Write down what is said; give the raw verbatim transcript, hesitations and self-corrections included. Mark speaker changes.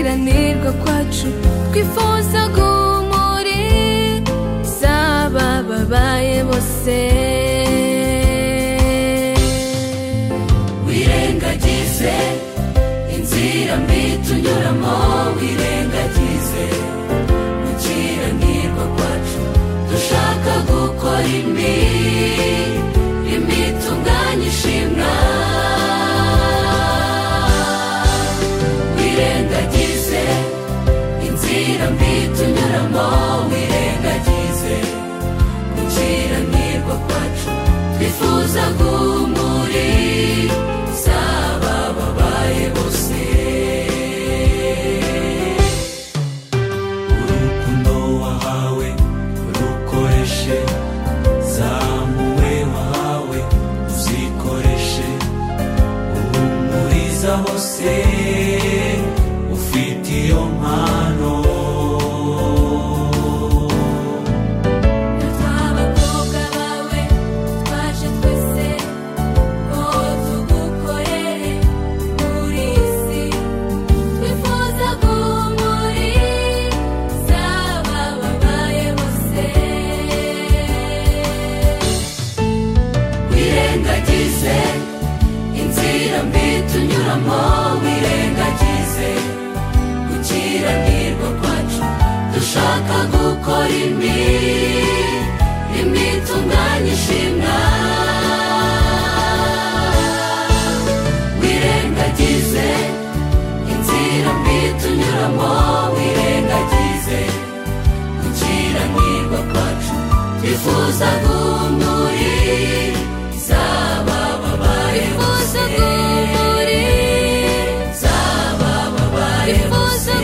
Speaker 1: gukiranirwa kwacu twifuza guhumuriza abababaye bose.
Speaker 2: wirengagize inzira mbi tunyuramo, wirengagize gukiranirwa kwacu dushaka gukora imirimo itunganye ishimwa. wirengagize inzira mbi tunyuramo, wirengagize gukiranirwa kwacu twifuza guhumuriza abababaye bose. urukundo wahawe rukoreshe, zamuwe wahawe uzikoreshe, uhumuriza bose ufite iyo mpano. wirengagize inzira mbi tunyuramo, wirengagize gukiranirwa kwacu dushaka gukora imirimo itunganye ishimwa. wirengagize inzira mbi tunyuramo, wirengagize gukiranirwa kwacu twifuza guhumuriza abababaye bose.